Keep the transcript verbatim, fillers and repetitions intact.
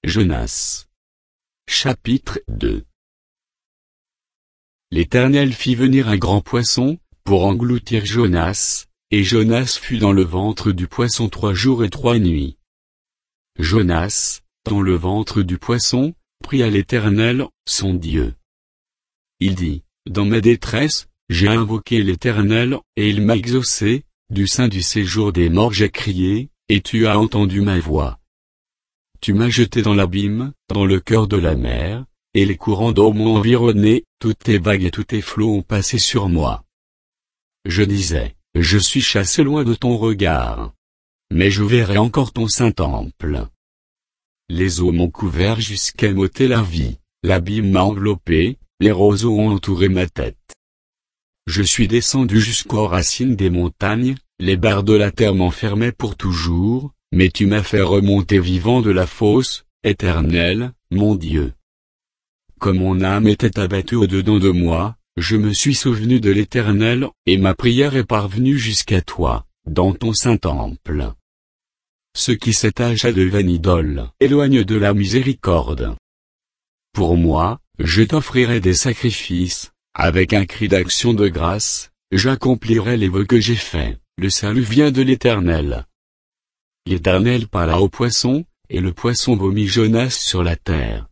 Jonas. Chapitre deux. L'Éternel fit venir un grand poisson, pour engloutir Jonas, et Jonas fut dans le ventre du poisson trois jours et trois nuits. Jonas, dans le ventre du poisson, pria l'Éternel, son Dieu. Il dit, dans ma détresse, j'ai invoqué l'Éternel, et il m'a exaucé, du sein du séjour des morts j'ai crié, et tu as entendu ma voix. Tu m'as jeté dans l'abîme, dans le cœur de la mer, et les courants d'eau m'ont environné, toutes tes vagues et tous tes flots ont passé sur moi. Je disais, je suis chassé loin de ton regard. Mais je verrai encore ton saint temple. Les eaux m'ont couvert jusqu'à m'ôter la vie, l'abîme m'a enveloppé, les roseaux ont entouré ma tête. Je suis descendu jusqu'aux racines des montagnes, les barres de la terre m'enfermaient pour toujours, mais tu m'as fait remonter vivant de la fosse, Éternel, mon Dieu. Comme mon âme était abattue au-dedans de moi, je me suis souvenu de l'Éternel, et ma prière est parvenue jusqu'à toi, dans ton saint temple. Ceux qui s'attachent à de vaines idoles éloignent de la miséricorde. Pour moi, je t'offrirai des sacrifices, avec un cri d'action de grâce, j'accomplirai les vœux que j'ai faits, le salut vient de l'Éternel. L'Éternel parla au poisson, et le poisson vomit Jonas sur la terre.